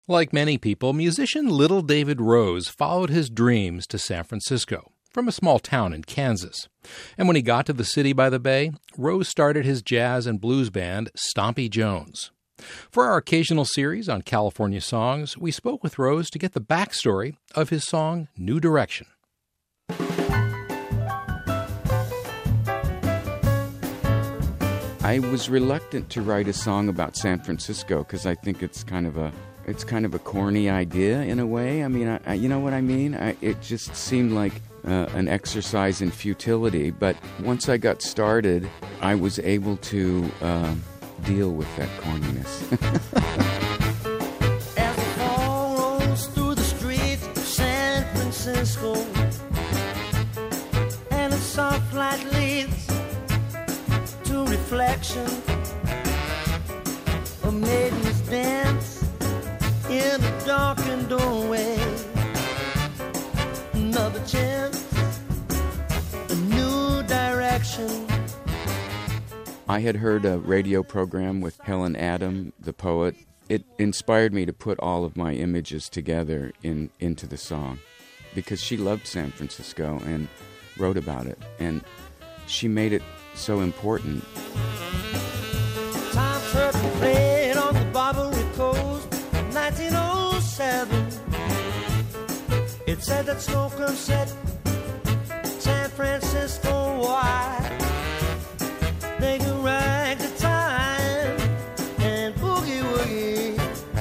Like many people, musician Little David Rose followed his dreams to San Francisco from a small town in Kansas. And when he got to the city by the bay, Rose started his jazz and blues band, Stompy Jones. For our occasional series on California songs, we spoke with Rose to get the backstory of his song, New Direction. I was reluctant to write a song about San Francisco because I think it's kind of a corny idea in a way. I mean, you know what I mean? It just seemed like an exercise in futility. But once I got started, I was able to deal with that corniness. As the fall rolls through the streets of San Francisco, and a soft light leads to reflection, a maiden's dance in a darkened doorway. Another chance, a new direction. I had heard a radio program with Helen Adam, the poet. It inspired me to put all of my images together into the song because she loved San Francisco and wrote about it, and she made it so important. Tom Turpin played on the Barbary Coast in 1907. It said that Slocum set San Francisco wide. They can rag the time and boogie woogie.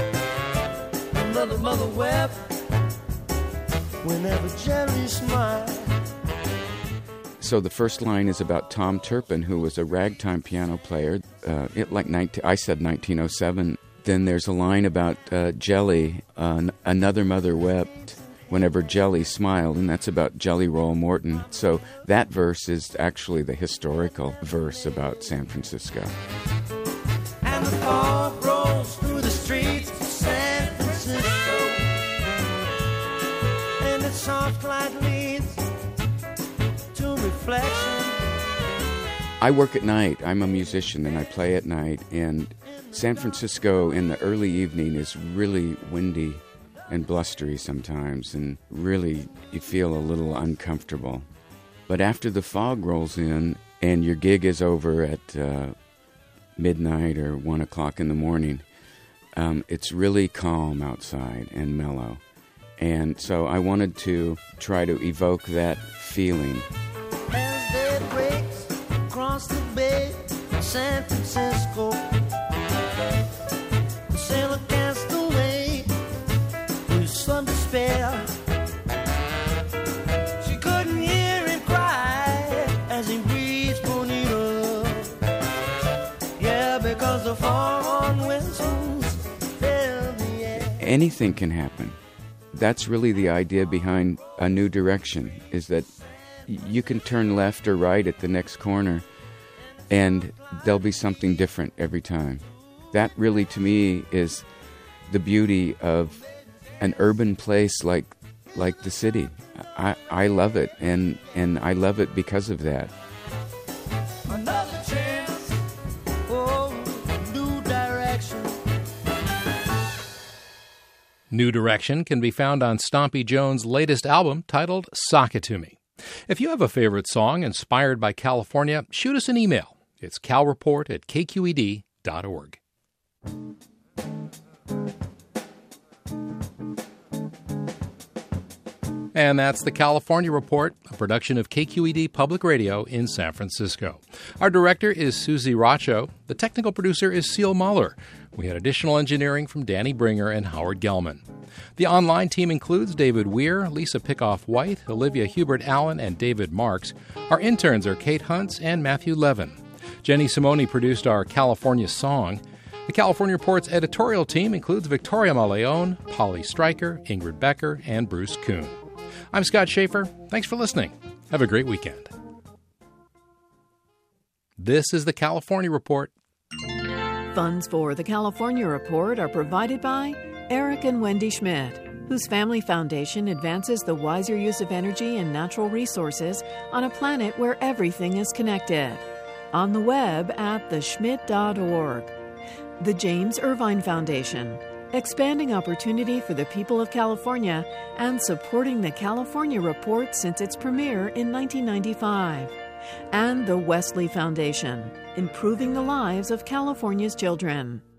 Mother wept whenever Jerry smiled. So the first line is about Tom Turpin, who was a ragtime piano player. I said 1907. Then there's a line about Jelly. Another mother wept whenever Jelly smiled, and that's about Jelly Roll Morton. So that verse is actually the historical verse about San Francisco. And the fog rolls through the streets of San Francisco, and its soft light leads to reflection. I work at night. I'm a musician, and I play at night. And San Francisco in the early evening is really windy and blustery sometimes, and really you feel a little uncomfortable. But after the fog rolls in and your gig is over at midnight or 1 o'clock in the morning, it's really calm outside and mellow. And so I wanted to try to evoke that feeling. As day breaks across the bay of San Francisco, the sailor cast away with some despair. She couldn't hear him cry as he breathed Bonita. Yeah, because the foghorn whistles fill the air. Anything can happen. That's really the idea behind A New Direction, is that you can turn left or right at the next corner and there'll be something different every time. That really, to me, is the beauty of an urban place like the city. I love it, and I love it because of that. Another chance, oh, new direction. New Direction can be found on Stompy Jones' latest album titled Sock It To Me. If you have a favorite song inspired by California, shoot us an email. It's calreport@kqed.org. And that's the California Report, a production of KQED Public Radio in San Francisco. Our director is Susie Racho. The technical producer is Seal Muller. We had additional engineering from Danny Bringer and Howard Gelman. The online team includes David Weir, Lisa Pickoff-White, Olivia Hubert-Allen, and David Marks. Our interns are Kate Huntz and Matthew Levin. Jenny Simone produced our California song. The California Report's editorial team includes Victoria Maleon, Polly Stryker, Ingrid Becker, and Bruce Kuhn. I'm Scott Schaefer. Thanks for listening. Have a great weekend. This is the California Report. Funds for the California Report are provided by Eric and Wendy Schmidt, whose family foundation advances the wiser use of energy and natural resources on a planet where everything is connected. On the web at theschmidt.org. The James Irvine Foundation, expanding opportunity for the people of California and supporting the California Report since its premiere in 1995. And the Wesley Foundation, improving the lives of California's children.